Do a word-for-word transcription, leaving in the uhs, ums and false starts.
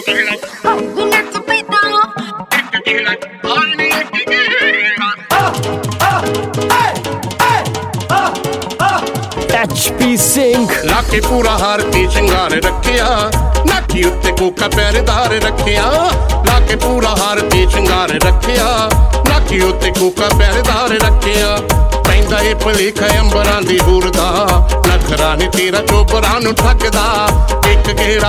H P Singh ਲਾਕੇ ਪੂਰਾ ਹਾਰ ਕੇ ਸ਼ਿੰਗਾਰ ਰੱਖਿਆ, ਨਾਕੀ ਉੱਤੇ ਕੋਕਾ ਪਹਿਰੇਦਾਰ ਰੱਖਿਆ। ਲਾਕੇ ਪੂਰਾ ਹਾਰ ਕੇ ਸ਼ਿੰਗਾਰ ਰੱਖਿਆ, ਨਾਕੀ ਉੱਤੇ ਕੋਕਾ ਪਹਿਰੇਦਾਰ ਰੱਖਿਆ। ਪੈਂਦਾ ਏ ਭਲੇਖਾ ਅੰਬਰਾਂ ਦੀ ਹੂਰ ਦਾ, ਨਖਰਾ ਨੀ ਤੇਰਾ ਚੋਬਰਾਂ ਨੂੰ ਠੱਗਦਾ। ਇੱਕ ਗੇੜਾ